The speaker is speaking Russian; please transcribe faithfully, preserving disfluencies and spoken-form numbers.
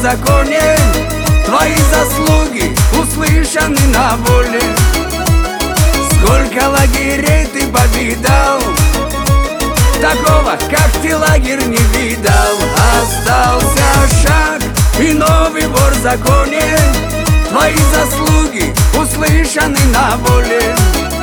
законе, твои заслуги услышаны на воле. Сколько лагерей ты повидал, такого, как ты, лагерь не видал. Остался шаг и новый вор в законе, твои заслуги услышаны на воле.